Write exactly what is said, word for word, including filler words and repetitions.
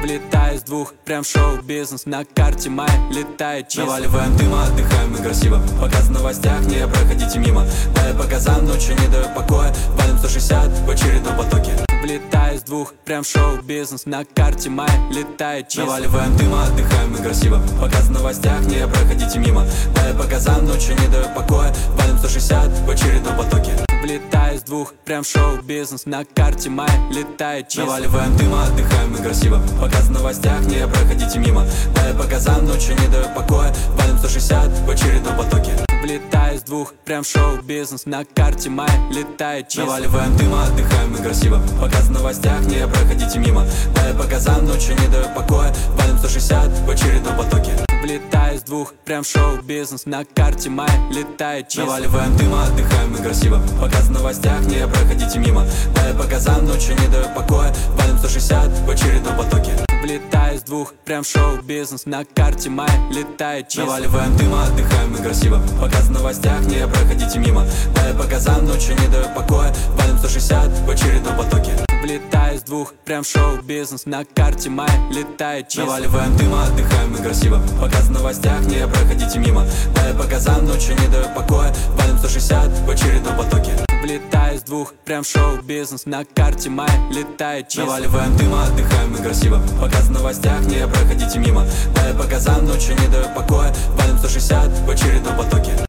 Влетаю с двух, прям шоу-бизнес. На карте моя летает чисто. Наваливаем дыма, отдыхаем и красиво. Показ в новостях, не проходите мимо. Дай по газам, ночью не даю покоя. Валим сто шестьдесят в очередном потоке. Влетаю с двух, прям шоу-бизнес. На карте моя летает чисто. Наваливаем дыма, отдыхаем и красиво. Показ в новостях, не проходите мимо. Дай по газам, ночью не даю покоя. Валим сто шестьдесят в очередном потоке. Влетаю с двух, прям шоу-бизнес. На карте моя летает чисто. Наваливаем дыма, отдыхаем и красиво. Показ в новостях, не проходите мимо. Дай по газам, ночью не даю покоя. Валим сто шестьдесят в очередном потоке. Влетаю с двух, прям шоу-бизнес. На карте моя летает чисто. Наваливаем дыма, отдыхаем и красиво. Показ в новостях, не проходите мимо. Дай по газам, ночью не даю покоя. Валим сто шестьдесят в очередном потоке. Влетаю с двух, прям шоу-бизнес. На карте моя летает чисто. Наваливаем дыма, отдыхаем и красиво. Показ в новостях, не проходите мимо. Дай по газам, ночью не даю покоя. Валим сто шестьдесят в очередном потоке. Влетаю с двух, прям шоу-бизнес. На карте моя летает чисто. Наваливаем дыма, отдыхаем и красиво. Показ в новостях, не проходите мимо. Дай по газам, ночью не даю покоя. Валим сто шестьдесят в очередном потоке. Влетаю с двух, прям шоу-бизнес. На карте моя летает чисто. Наваливаем дыма, отдыхаем и красиво. Показ в новостях, не проходите мимо. Дай по газам, ночью не даю покоя. Валим сто шестьдесят в очередном потоке. Влетаю с двух, прям шоу-бизнес. На карте моя летает чисто. Наваливаем дыма, отдыхаем и красиво. Показ в новостях, не проходите мимо. Дай по газам, ночью не даю покоя. Валим сто шестьдесят в очередном потоке.